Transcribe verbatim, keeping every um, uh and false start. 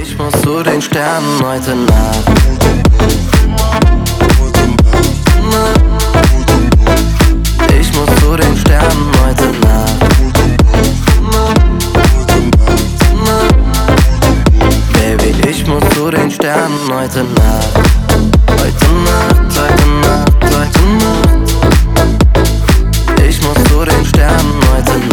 Ich muss zu den Sternen heute Nacht. Ich muss zu den Sternen heute Nacht. Baby, ich muss zu den Sternen heute Nacht. Heute Nacht, heute Nacht, heute Nacht. Ich muss zu den Sternen heute Nacht.